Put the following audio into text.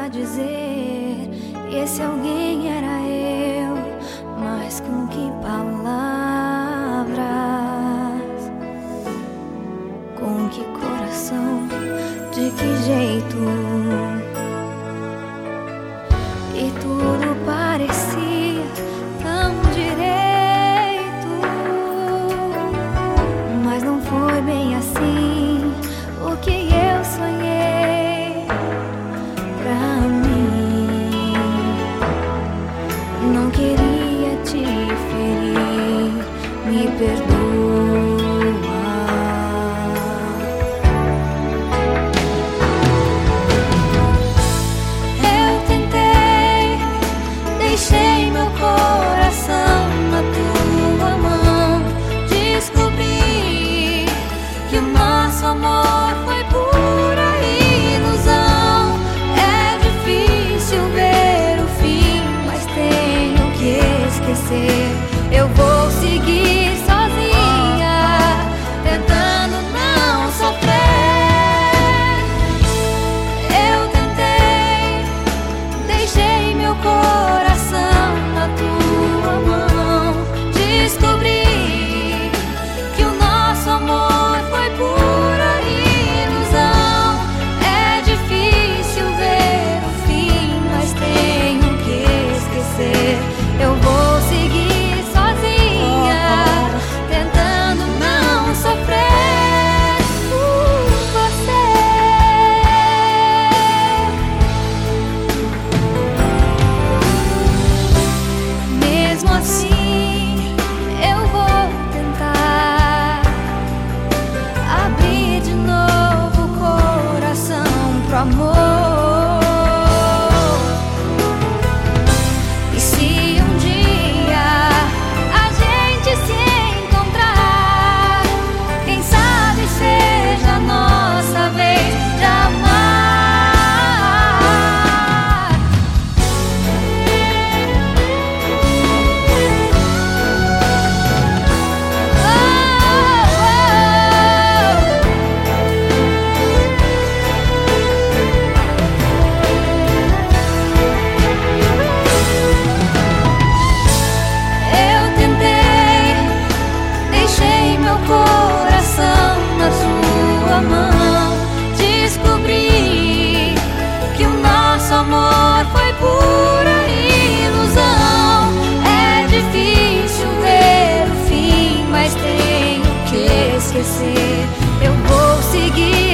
a dizer, e esse alguém era eu, mas com que palavras, com que coração, de que jeito? E tudo parecia tão direito, mas não foi bem assim o que eu sonhei pra mim. Não queria te ferir, me perdoa. Deixei meu coração na tua mão, descobri que o nosso amor foi pura ilusão. É difícil ver o fim, mas tenho que esquecer. Eu vou seguir sozinha, tentando não sofrer. Eu tentei, deixei meu coração na tua mão, descobri que o nosso amor foi pura ilusão. É difícil ver o fim, mas tenho que esquecer. Eu vou seguir sozinha, tentando não sofrer por você. Mesmo assim, eu vou tentar abrir de novo o coração pro amor. E se um dia a gente se encontrar, quem sabe seja a nossa vez de amar. Eu tentei, deixei meu coração na sua mão, descobri que o nosso amor foi pura ilusão. É difícil ver o fim, mas tenho que esquecer. Eu vou seguir